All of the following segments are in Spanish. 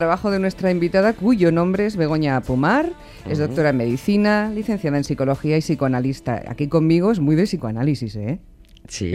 Trabajo de nuestra invitada, cuyo nombre es Begoña Pomar, es doctora en medicina, licenciada en psicología y psicoanalista. Aquí conmigo es muy de psicoanálisis, ¿eh? Sí.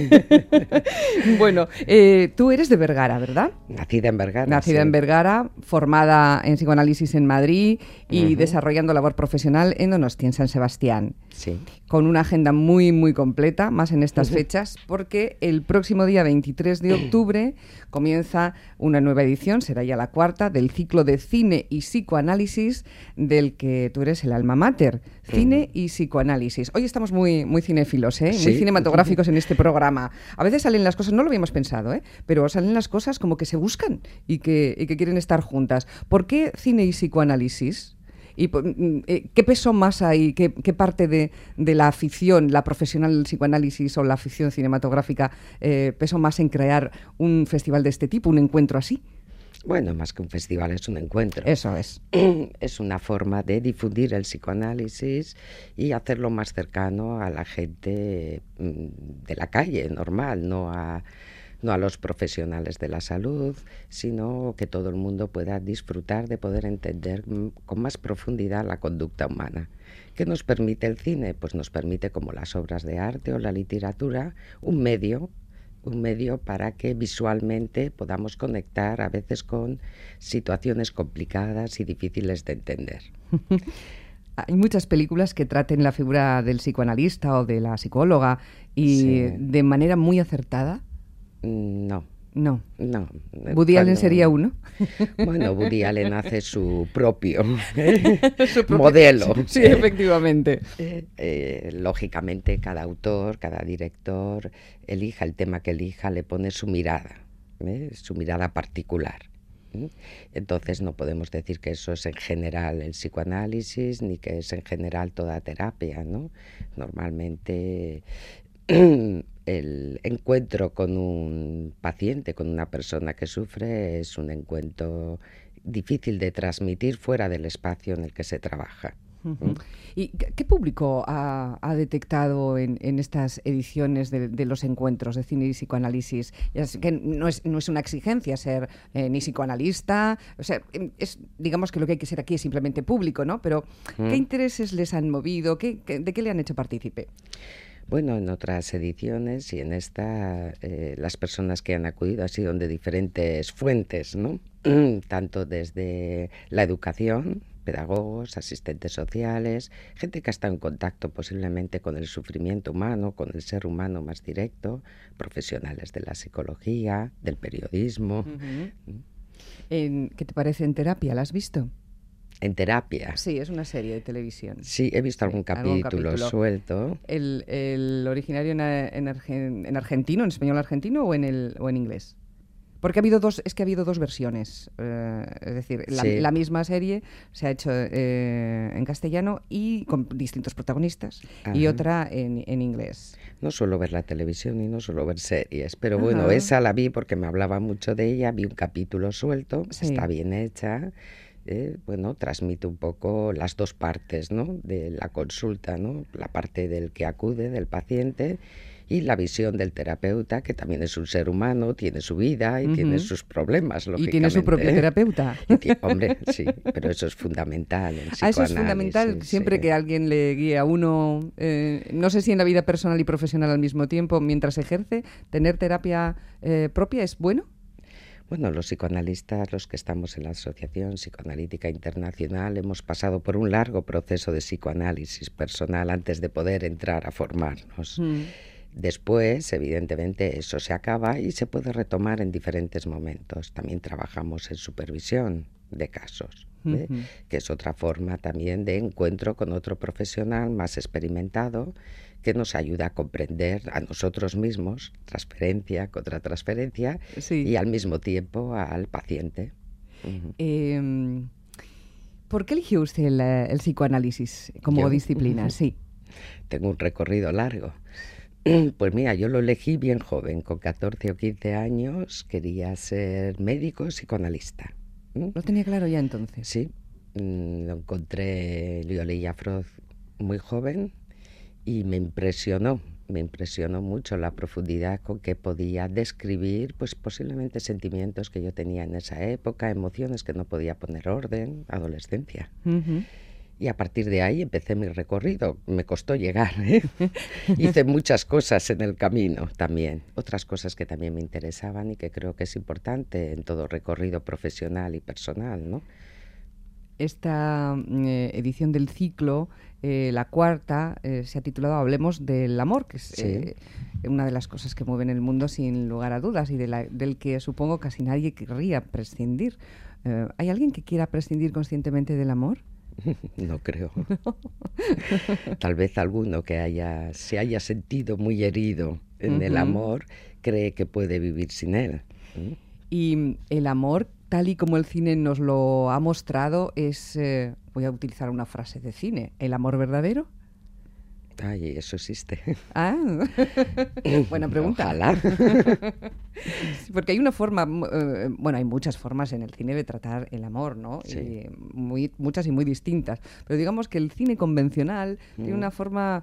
Bueno, tú eres de Vergara, ¿verdad? Nacida en Vergara. Nacida en Vergara, formada en psicoanálisis en Madrid y desarrollando labor profesional en Donostia, en San Sebastián. Sí. Con una agenda muy, muy completa, más en estas fechas, porque el próximo día 23 de octubre comienza una nueva edición, será ya la cuarta, del ciclo de cine y psicoanálisis del que tú eres el alma mater. Cine y psicoanálisis. Hoy estamos muy, muy cinéfilos, ¿eh? Sí. Muy cinematográficos en este programa. A veces salen las cosas, no lo habíamos pensado, ¿eh? Pero salen las cosas como que se buscan y que quieren estar juntas. ¿Por qué cine y psicoanálisis? ¿Y qué peso más hay, qué parte de la afición, la profesional del psicoanálisis o la afición cinematográfica, peso más en crear un festival de este tipo, un encuentro así? Bueno, más que un festival, es un encuentro. Eso es. Es una forma de difundir el psicoanálisis y hacerlo más cercano a la gente de la calle, normal, no a los profesionales de la salud, sino que todo el mundo pueda disfrutar de poder entender con más profundidad la conducta humana. ¿Qué nos permite el cine? Pues nos permite, como las obras de arte o la literatura, un medio para que visualmente podamos conectar a veces con situaciones complicadas y difíciles de entender. Hay muchas películas que traten la figura del psicoanalista o de la psicóloga y de manera muy acertada. No. ¿Woody Allen sería uno? Bueno, Woody Allen hace su propio modelo. Sí, efectivamente. Lógicamente, cada autor, cada director, elija el tema que elija, le pone su mirada particular. Entonces no podemos decir que eso es en general el psicoanálisis, ni que es en general toda terapia, ¿no? Normalmente el encuentro con un paciente, con una persona que sufre, es un encuentro difícil de transmitir fuera del espacio en el que se trabaja. ¿Y qué público ha detectado en estas ediciones de los encuentros de cine y psicoanálisis? Ya sé que no es una exigencia ser ni psicoanalista, o sea, digamos que lo que hay que ser aquí es simplemente público, ¿no? Pero ¿qué intereses les han movido? ¿De qué le han hecho partícipe? Bueno, en otras ediciones y en esta, las personas que han acudido han sido de diferentes fuentes, ¿no? Tanto desde la educación, pedagogos, asistentes sociales, gente que ha estado en contacto posiblemente con el sufrimiento humano, con el ser humano más directo, profesionales de la psicología, del periodismo. ¿Qué te parece En terapia? ¿La has visto? En terapia. Sí, es una serie de televisión. Sí, he visto algún capítulo suelto. ¿El originario en argentino, en español argentino o en inglés? Porque ha habido dos versiones. Es decir, la misma serie se ha hecho en castellano y con distintos protagonistas. Ajá. Y otra en inglés. No suelo ver la televisión y no suelo ver series, pero bueno, esa la vi porque me hablaba mucho de ella, vi un capítulo suelto, está bien hecha. Bueno, transmite un poco las dos partes, ¿no? De la consulta, ¿no? La parte del que acude, del paciente, y la visión del terapeuta, que también es un ser humano, tiene su vida y tiene sus problemas, lógicamente. ¿Y tiene su propio terapeuta? Hombre, sí, pero eso es fundamental en psicoanálisis. Eso es fundamental, siempre que alguien le guíe a uno, no sé si en la vida personal y profesional al mismo tiempo, mientras ejerce, tener terapia propia es bueno. Bueno, los psicoanalistas, los que estamos en la Asociación Psicoanalítica Internacional, hemos pasado por un largo proceso de psicoanálisis personal antes de poder entrar a formarnos. Después, evidentemente, eso se acaba y se puede retomar en diferentes momentos. También trabajamos en supervisión de casos, que es otra forma también de encuentro con otro profesional más experimentado que nos ayuda a comprender a nosotros mismos, transferencia contra transferencia, y al mismo tiempo al paciente. ¿Por qué eligió usted el psicoanálisis como disciplina? Sí. Tengo un recorrido largo. Pues mira, yo lo elegí bien joven, con 14 o 15 años, quería ser médico psicoanalista. ¿Lo tenía claro ya entonces? Sí, lo encontré, yo leía a Freud muy joven y me impresionó Me impresionó mucho la profundidad con que podía describir, pues posiblemente sentimientos que yo tenía en esa época, emociones que no podía poner orden, adolescencia. Ujú. Y a partir de ahí empecé mi recorrido. Me costó llegar, ¿eh? Hice muchas cosas en el camino también. Otras cosas que también me interesaban y que creo que es importante en todo recorrido profesional y personal, ¿no? Esta edición del ciclo, la cuarta, se ha titulado Hablemos del amor, que es Sí. una de las cosas que mueven el mundo sin lugar a dudas y del que supongo casi nadie querría prescindir. ¿Hay alguien que quiera prescindir conscientemente del amor? No creo. Tal vez alguno que se haya sentido muy herido en el amor cree que puede vivir sin él. ¿Mm? Y el amor, tal y como el cine nos lo ha mostrado, es, voy a utilizar una frase de cine, ¿el amor verdadero? Ay, eso existe. Ah, buena pregunta. Ojalá. Sí, porque hay una forma, bueno, hay muchas formas en el cine de tratar el amor, ¿no? Sí. Y muchas y muy distintas. Pero digamos que el cine convencional tiene una forma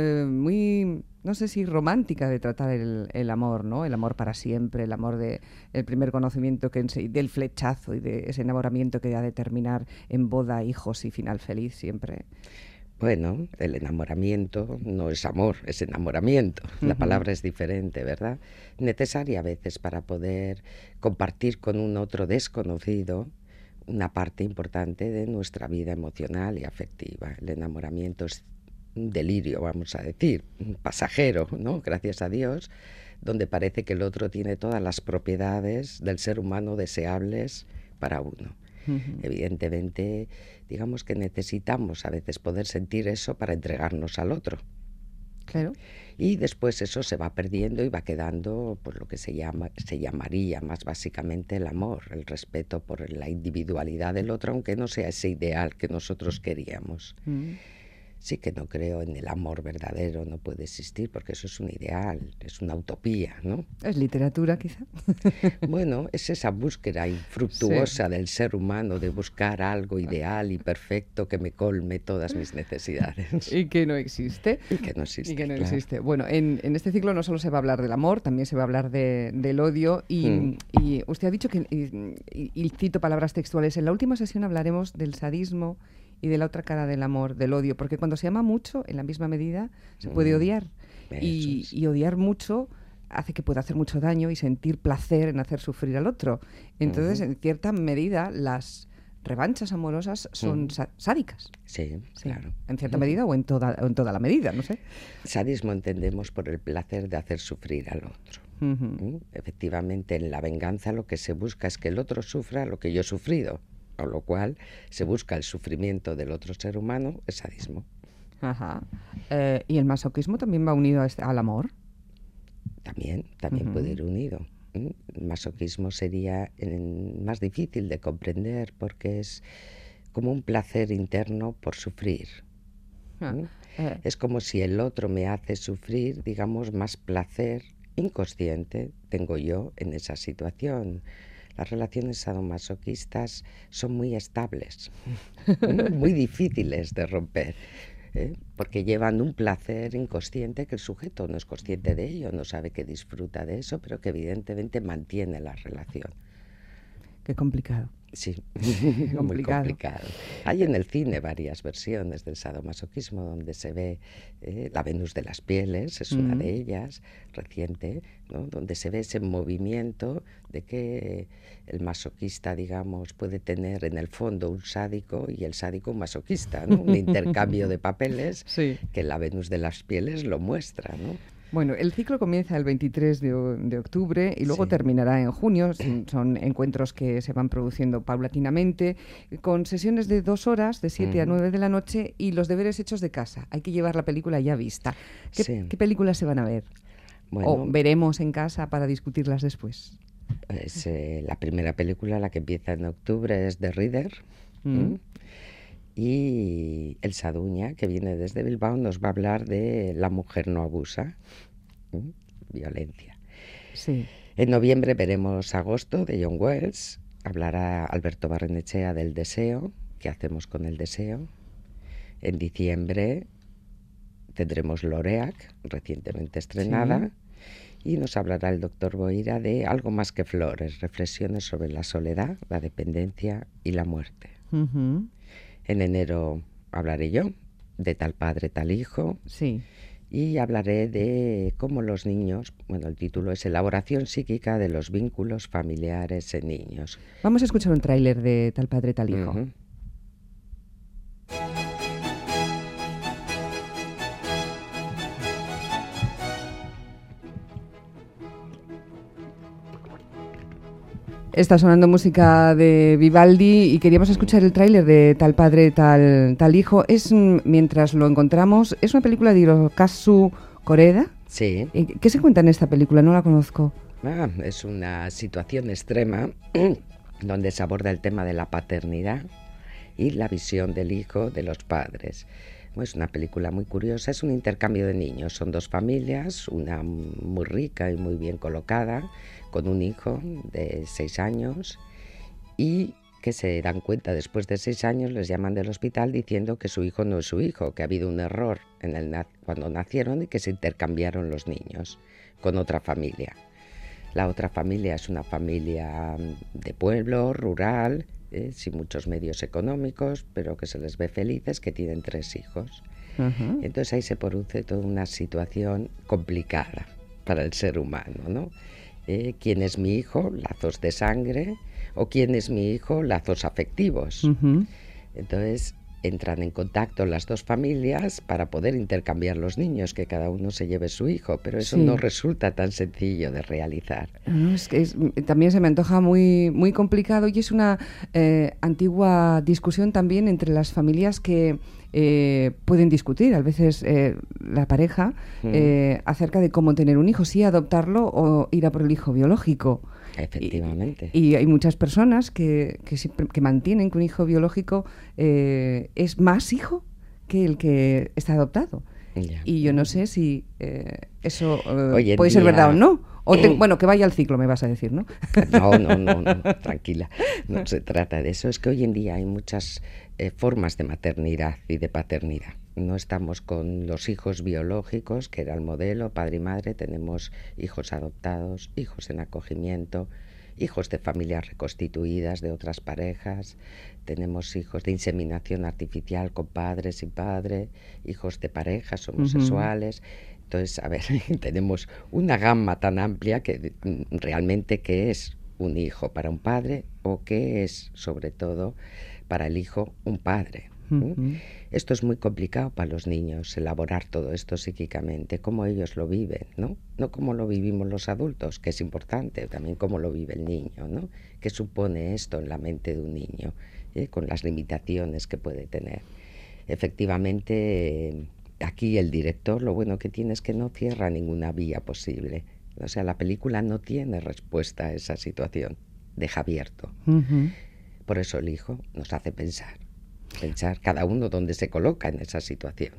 muy, no sé si romántica de tratar el amor, ¿no? El amor para siempre, el amor el primer conocimiento del flechazo y de ese enamoramiento que ha de terminar en boda, hijos y final feliz siempre. Bueno, el enamoramiento no es amor, es enamoramiento. La palabra es diferente, ¿verdad? Necesaria a veces para poder compartir con un otro desconocido una parte importante de nuestra vida emocional y afectiva. El enamoramiento es un delirio, vamos a decir, un pasajero, ¿no? Gracias a Dios, donde parece que el otro tiene todas las propiedades del ser humano deseables para uno. Evidentemente, digamos que necesitamos a veces poder sentir eso para entregarnos al otro. Claro. Y después eso se va perdiendo y va quedando por lo que se llamaría más básicamente el amor, el respeto por la individualidad del otro, aunque no sea ese ideal que nosotros queríamos. Sí que no creo en el amor verdadero, no puede existir, porque eso es un ideal, es una utopía, ¿no? ¿Es literatura, quizá? Bueno, es esa búsqueda infructuosa del ser humano de buscar algo ideal y perfecto que me colme todas mis necesidades. Y que no existe. Y que no existe, Y que no claro. existe. Bueno, en este ciclo no solo se va a hablar del amor, también se va a hablar del odio. Y usted ha dicho que, y cito palabras textuales, en la última sesión hablaremos del sadismo y de la otra cara del amor, del odio, porque cuando se ama mucho, en la misma medida, se puede odiar. Y odiar mucho hace que pueda hacer mucho daño y sentir placer en hacer sufrir al otro. Entonces, en cierta medida, las revanchas amorosas son sádicas. Sí, claro. En cierta medida o en toda la medida, no sé. Sadismo entendemos por el placer de hacer sufrir al otro. Efectivamente, en la venganza lo que se busca es que el otro sufra lo que yo he sufrido, con lo cual se busca el sufrimiento del otro ser humano, es sadismo. Ajá. ¿Y el masoquismo también va unido al amor? También puede ir unido. El masoquismo sería más difícil de comprender porque es como un placer interno por sufrir. Es como si el otro me hace sufrir, digamos, más placer inconsciente tengo yo en esa situación. Las relaciones sadomasoquistas son muy estables, muy difíciles de romper, porque llevan un placer inconsciente que el sujeto no es consciente de ello, no sabe que disfruta de eso, pero que evidentemente mantiene la relación. Qué complicado. Sí, muy complicado. Hay en el cine varias versiones del sadomasoquismo donde se ve la Venus de las Pieles, es una de ellas, reciente, ¿no? Donde se ve ese movimiento de que el masoquista, digamos, puede tener en el fondo un sádico y el sádico un masoquista, ¿no? Un intercambio de papeles que la Venus de las Pieles lo muestra, ¿no? Bueno, el ciclo comienza el 23 de octubre y luego terminará en junio. Son encuentros que se van produciendo paulatinamente, con sesiones de 2 horas, de 7 a 9 de la noche, y los deberes hechos de casa. Hay que llevar la película ya vista. ¿Qué películas se van a ver? Bueno, ¿o veremos en casa para discutirlas después? Pues, la primera película, la que empieza en octubre, es The Reader. Y el Saduña, que viene desde Bilbao, nos va a hablar de La mujer no abusa, violencia. Sí. En noviembre veremos Agosto, de John Wells. Hablará Alberto Barrenechea del deseo, qué hacemos con el deseo. En diciembre tendremos Loreac, recientemente estrenada, y nos hablará el doctor Boira de Algo más que flores, reflexiones sobre la soledad, la dependencia y la muerte. Uh-huh. En enero hablaré yo de Tal padre, tal hijo. Sí. Y hablaré de cómo los niños, bueno, el título es Elaboración psíquica de los vínculos familiares en niños. Vamos a escuchar un tráiler de Tal padre, tal hijo. Uh-huh. Está sonando música de Vivaldi y queríamos escuchar el tráiler de Tal padre, tal hijo. Es, mientras lo encontramos, es una película de Hirokazu Koreda. Sí. ¿Qué se cuenta en esta película? No la conozco. Es una situación extrema donde se aborda el tema de la paternidad y la visión del hijo de los padres. Es una película muy curiosa, es un intercambio de niños. Son dos familias, una muy rica y muy bien colocada, con un hijo de 6 años y que se dan cuenta después de 6 años, les llaman del hospital diciendo que su hijo no es su hijo, que ha habido un error cuando nacieron y que se intercambiaron los niños con otra familia. La otra familia es una familia de pueblo, rural, sin muchos medios económicos, pero que se les ve felices, que tienen 3 hijos. Uh-huh. Entonces ahí se produce toda una situación complicada para el ser humano, ¿no? ¿Quién es mi hijo? Lazos de sangre. ¿O quién es mi hijo? Lazos afectivos. Uh-huh. Entonces entran en contacto las dos familias para poder intercambiar los niños, que cada uno se lleve su hijo, pero eso no resulta tan sencillo de realizar. No, es que también se me antoja muy, muy complicado y es una antigua discusión también entre las familias que pueden discutir, a veces la pareja, acerca de cómo tener un hijo, si adoptarlo o ir a por el hijo biológico. Efectivamente. Y hay muchas personas que mantienen que un hijo biológico es más hijo que el que está adoptado. Ya. Y yo no sé si eso puede ser verdad o no. Bueno, que vaya al ciclo, me vas a decir, ¿no? No, tranquila. No se trata de eso. Es que hoy en día hay muchas formas de maternidad y de paternidad. No estamos con los hijos biológicos, que era el modelo, padre y madre. Tenemos hijos adoptados, hijos en acogimiento, hijos de familias reconstituidas de otras parejas. Tenemos hijos de inseminación artificial con padre, sin padre, hijos de parejas homosexuales. Uh-huh. Entonces, a ver, tenemos una gama tan amplia que realmente qué es un hijo para un padre o qué es, sobre todo, para el hijo un padre. Uh-huh. Esto es muy complicado para los niños, elaborar todo esto psíquicamente, cómo ellos lo viven, ¿no? No cómo lo vivimos los adultos, que es importante, también cómo lo vive el niño, ¿no? ¿Qué supone esto en la mente de un niño? Con las limitaciones que puede tener. Efectivamente, aquí el director lo bueno que tiene es que no cierra ninguna vía posible. O sea, la película no tiene respuesta a esa situación, deja abierto. Uh-huh. Por eso el hijo nos hace pensar cada uno dónde se coloca en esa situación.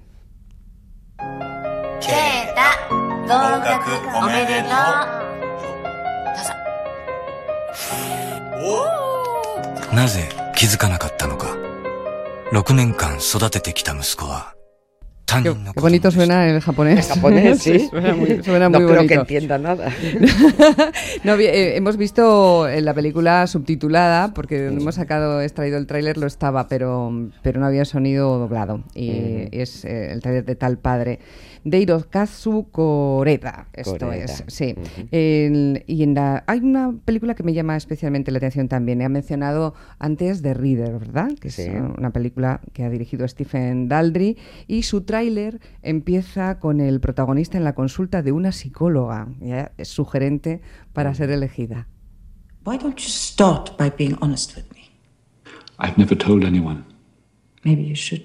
Qué bonito suena el japonés. El japonés, sí. Suena muy no creo bonito. Que entienda nada. No, hemos visto la película subtitulada, porque donde hemos extraído el tráiler lo estaba, pero no había sonido doblado. Y es el tráiler de Tal padre, de Hirokazu Koreda. Esto es, sí. Uh-huh. Hay una película que me llama especialmente la atención también. He mencionado antes The Reader, ¿verdad? Que es una película que ha dirigido Stephen Daldry, y su tráiler empieza con el protagonista en la consulta de una psicóloga. Ya es sugerente para ser elegida. Why don't you start by being honest with me? I've never told anyone. Maybe you should.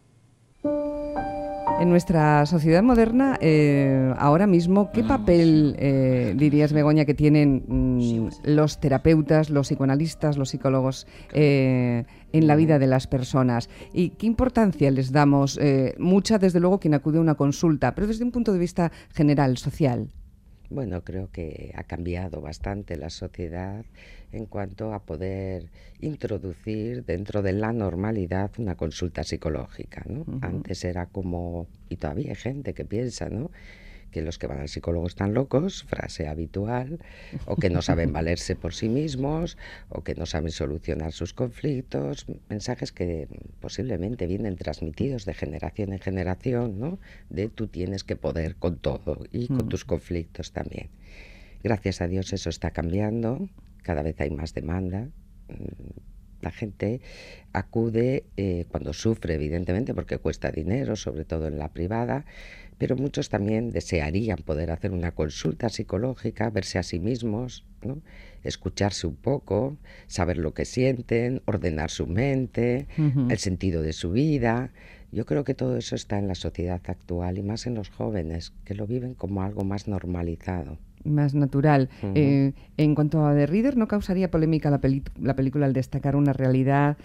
En nuestra sociedad moderna, ahora mismo, ¿qué papel dirías, Begoña, que tienen los terapeutas, los psicoanalistas, los psicólogos en la vida de las personas? ¿Y qué importancia les damos? Mucha, desde luego, quien acude a una consulta, pero desde un punto de vista general, social. Bueno, creo que ha cambiado bastante la sociedad en cuanto a poder introducir dentro de la normalidad una consulta psicológica, ¿no? Antes era como, y todavía hay gente que piensa, ¿no?, que los que van al psicólogo están locos, frase habitual, o que no saben valerse por sí mismos, o que no saben solucionar sus conflictos, mensajes que posiblemente vienen transmitidos de generación en generación, ¿no?, de tú tienes que poder con todo y con tus conflictos también. Gracias a Dios eso está cambiando, cada vez hay más demanda. La gente acude cuando sufre, evidentemente, porque cuesta dinero, sobre todo en la privada, pero muchos también desearían poder hacer una consulta psicológica, verse a sí mismos, ¿no?, escucharse un poco, saber lo que sienten, ordenar su mente, el sentido de su vida. Yo creo que todo eso está en la sociedad actual y más en los jóvenes, que lo viven como algo más normalizado. Más natural. En cuanto a The Reader, ¿no causaría polémica la película al destacar una realidad,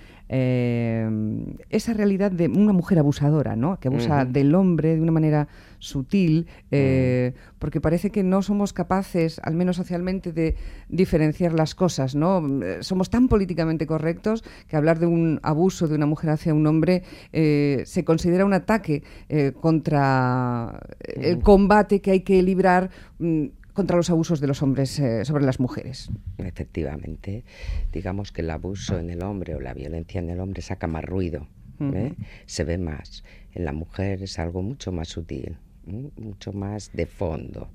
esa realidad de una mujer abusadora, ¿no?, que abusa del hombre de una manera sutil, porque parece que no somos capaces, al menos socialmente, de diferenciar las cosas, ¿no? Somos tan políticamente correctos que hablar de un abuso de una mujer hacia un hombre se considera un ataque contra el combate que hay que librar contra los abusos de los hombres sobre las mujeres. Efectivamente, digamos que el abuso en el hombre o la violencia en el hombre saca más ruido, se ve más. En la mujer es algo mucho más sutil, mucho más de fondo,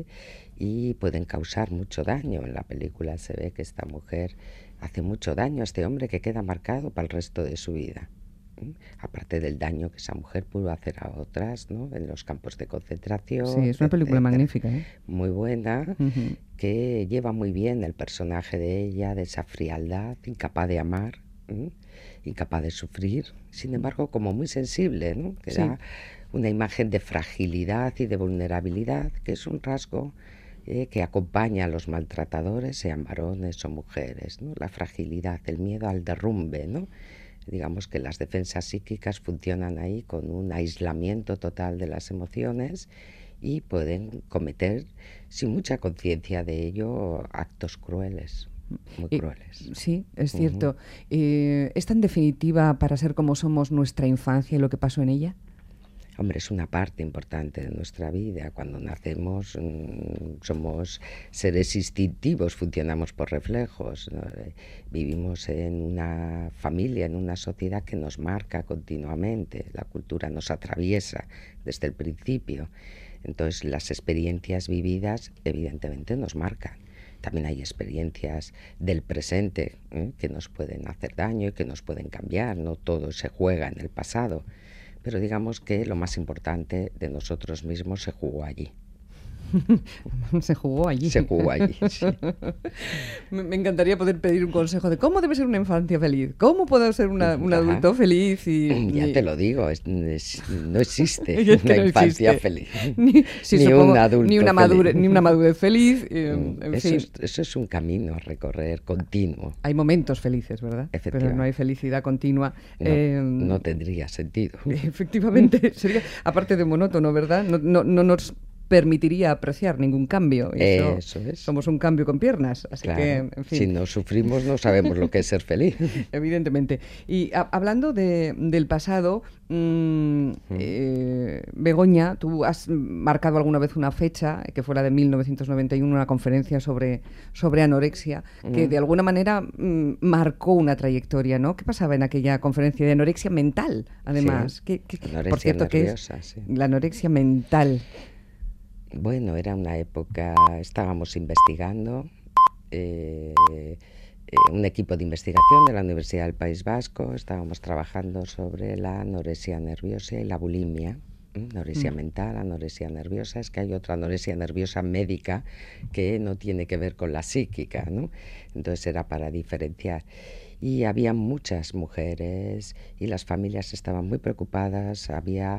y pueden causar mucho daño. En la película se ve que esta mujer hace mucho daño a este hombre que queda marcado para el resto de su vida. Aparte del daño que esa mujer pudo hacer a otras, ¿no?, en los campos de concentración. Sí, es una película magnífica, ¿eh? Muy buena, que lleva muy bien el personaje de ella, de esa frialdad, incapaz de amar, incapaz de sufrir, sin embargo como muy sensible, ¿no?, que da una imagen de fragilidad y de vulnerabilidad, que es un rasgo que acompaña a los maltratadores, sean varones o mujeres, ¿no?, la fragilidad, el miedo al derrumbe, ¿no? Digamos que las defensas psíquicas funcionan ahí con un aislamiento total de las emociones y pueden cometer, sin mucha conciencia de ello, actos crueles, muy crueles. Sí, es cierto. ¿Es tan definitiva para ser como somos nuestra infancia y lo que pasó en ella? Hombre, es una parte importante de nuestra vida. Cuando nacemos somos seres instintivos, funcionamos por reflejos, ¿no? Vivimos en una familia, en una sociedad que nos marca continuamente. La cultura nos atraviesa desde el principio. Entonces, las experiencias vividas evidentemente nos marcan. También hay experiencias del presente que nos pueden hacer daño y que nos pueden cambiar. No todo se juega en el pasado. Pero digamos que lo más importante de nosotros mismos se jugó allí. Se jugó allí. Se jugó allí, sí. Me encantaría poder pedir un consejo de cómo debe ser una infancia feliz, cómo puede ser un adulto feliz. Ya te lo digo, no existe una infancia feliz, ni un adulto ni una madurez feliz. Eso es un camino a recorrer continuo. Hay momentos felices, ¿verdad? Pero no hay felicidad continua. No tendría sentido. Efectivamente, sería, aparte de monótono, ¿verdad? No nos permitiría apreciar ningún cambio. Eso es. Somos un cambio con piernas, así claro, que, en fin. Si no sufrimos no sabemos lo que es ser feliz. Evidentemente. Y hablando del pasado, Begoña, tú has marcado alguna vez una fecha, que fue la de 1991, una conferencia sobre anorexia, que de alguna manera marcó una trayectoria, ¿no? ¿Qué pasaba en aquella conferencia de anorexia mental, además? Sí. Anorexia por cierto, nerviosa, ¿qué es sí. La anorexia mental? Bueno, era una época, estábamos investigando, un equipo de investigación de la Universidad del País Vasco, estábamos trabajando sobre la anorexia nerviosa y la bulimia, anorexia mental, anorexia nerviosa. Es que hay otra anorexia nerviosa médica que no tiene que ver con la psíquica, ¿no? Entonces era para diferenciar. Y había muchas mujeres y las familias estaban muy preocupadas,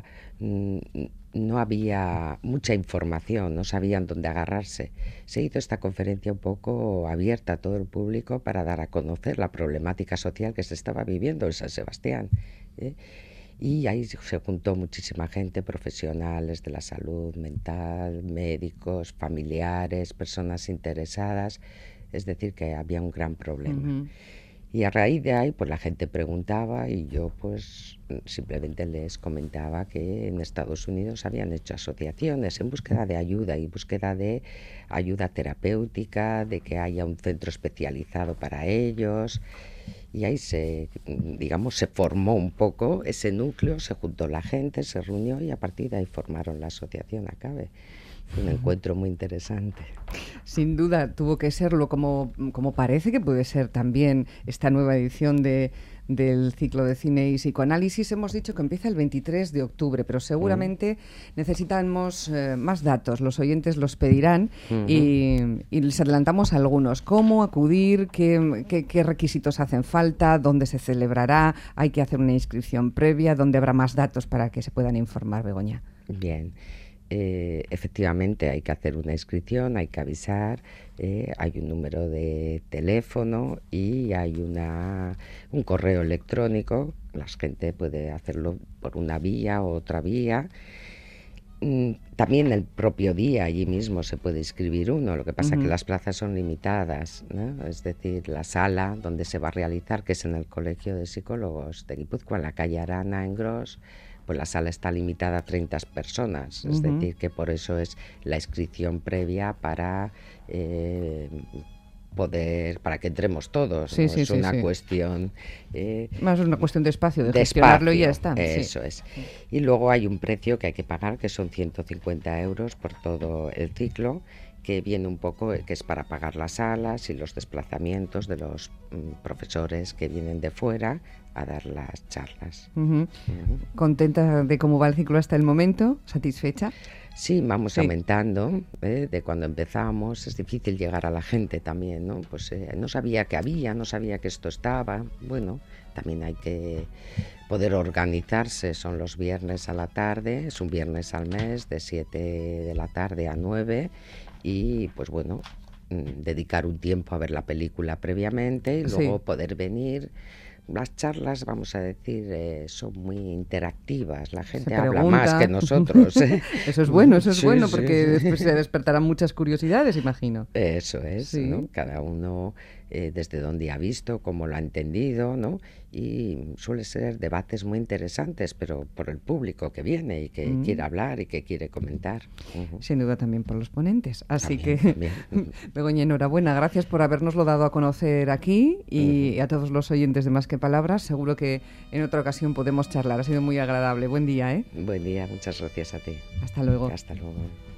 no había mucha información, no sabían dónde agarrarse. Se hizo esta conferencia un poco abierta a todo el público para dar a conocer la problemática social que se estaba viviendo en San Sebastián, Y ahí se juntó muchísima gente, profesionales de la salud mental, médicos, familiares, personas interesadas. Es decir, que había un gran problema. Y a raíz de ahí, pues la gente preguntaba y yo pues simplemente les comentaba que en Estados Unidos habían hecho asociaciones en búsqueda de ayuda y búsqueda de ayuda terapéutica, de que haya un centro especializado para ellos. Y ahí se formó un poco ese núcleo, se juntó la gente, se reunió y a partir de ahí formaron la asociación ACABE. Fue un encuentro muy interesante. Sin duda tuvo que serlo, como parece que puede ser también esta nueva edición del ciclo de cine y psicoanálisis. Hemos dicho que empieza el 23 de octubre, pero seguramente necesitamos más datos. Los oyentes los pedirán y les adelantamos algunos. ¿Cómo acudir? ¿Qué requisitos hacen falta? ¿Dónde se celebrará? ¿Hay que hacer una inscripción previa? ¿Dónde habrá más datos para que se puedan informar, Begoña? Bien. Efectivamente hay que hacer una inscripción, hay que avisar, hay un número de teléfono y hay un correo electrónico. La gente puede hacerlo por una vía u otra vía. También el propio día allí mismo se puede inscribir uno, lo que pasa que las plazas son limitadas, ¿no? Es decir, la sala donde se va a realizar, que es en el Colegio de Psicólogos de Guipúzcoa, en la calle Arana, en Gros, pues la sala está limitada a 30 personas, es decir, que por eso es la inscripción previa para para que entremos todos. Sí, ¿no? sí, es sí, una sí. cuestión... Más es una cuestión de espacio, de gestionarlo espacio, y ya está. Eso es. Y luego hay un precio que hay que pagar, que son 150 euros por todo el ciclo, que viene un poco, que es para pagar las salas y los desplazamientos de los profesores que vienen de fuera a dar las charlas. ¿Contenta de cómo va el ciclo hasta el momento? ¿Satisfecha? Sí, vamos aumentando, de cuando empezamos. Es difícil llegar a la gente también, ¿no? Pues no sabía que había, no sabía que esto estaba. Bueno, también hay que poder organizarse. Son los viernes a la tarde, es un viernes al mes, de 7 de la tarde a 9. Y pues bueno, dedicar un tiempo a ver la película previamente y luego poder venir. Las charlas, vamos a decir, son muy interactivas. La gente habla más que nosotros. Eso es bueno, Sí, porque después se despertarán muchas curiosidades, imagino. Eso es, ¿no? Cada uno desde donde ha visto, cómo lo ha entendido, ¿no? Y suele ser debates muy interesantes, pero por el público que viene y que quiere hablar y que quiere comentar. Sin duda también por los ponentes. Así también. Begoña, enhorabuena. Gracias por habernoslo dado a conocer aquí y a todos los oyentes de Más que Palabras. Seguro que en otra ocasión podemos charlar. Ha sido muy agradable. Buen día, ¿eh? Buen día, muchas gracias a ti. Hasta luego. Hasta luego.